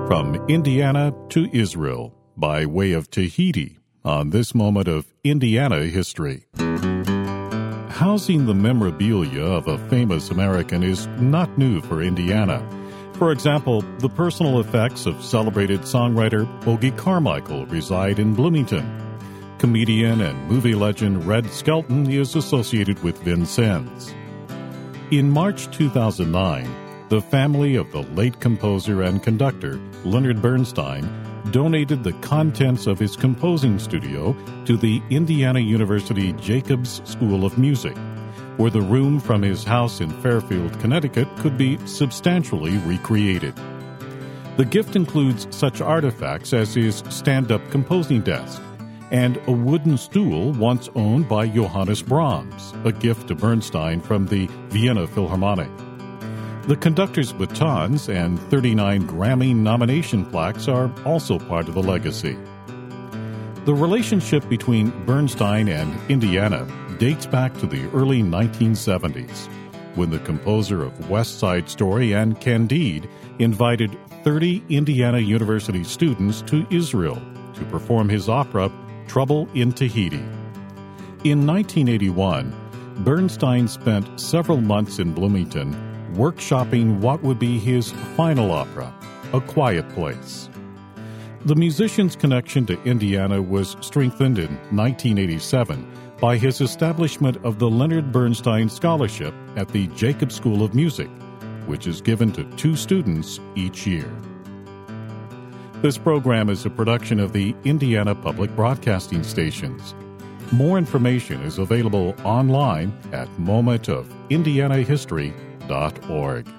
From Indiana to Israel by way of Tahiti on this moment of Indiana history. Housing the memorabilia of a famous American is not new for Indiana. For example, the personal effects of celebrated songwriter Ogie Carmichael reside in Bloomington. Comedian and movie legend Red Skelton is associated with Vincennes. In March 2009, the family of the late composer and conductor Leonard Bernstein donated the contents of his composing studio to the Indiana University Jacobs School of Music, where the room from his house in Fairfield, Connecticut could be substantially recreated. The gift includes such artifacts as his stand-up composing desk and a wooden stool once owned by Johannes Brahms, a gift to Bernstein from the Vienna Philharmonic. The conductor's batons and 39 Grammy nomination plaques are also part of the legacy. The relationship between Bernstein and Indiana dates back to the early 1970s, when the composer of West Side Story and Candide invited 30 Indiana University students to Israel to perform his opera Trouble in Tahiti. In 1981, Bernstein spent several months in Bloomington workshopping what would be his final opera, A Quiet Place. The musician's connection to Indiana was strengthened in 1987 by his establishment of the Leonard Bernstein Scholarship at the Jacobs School of Music, which is given to 2 students each year. This program is a production of the Indiana Public Broadcasting Stations. More information is available online at momentofIndianahistory.org.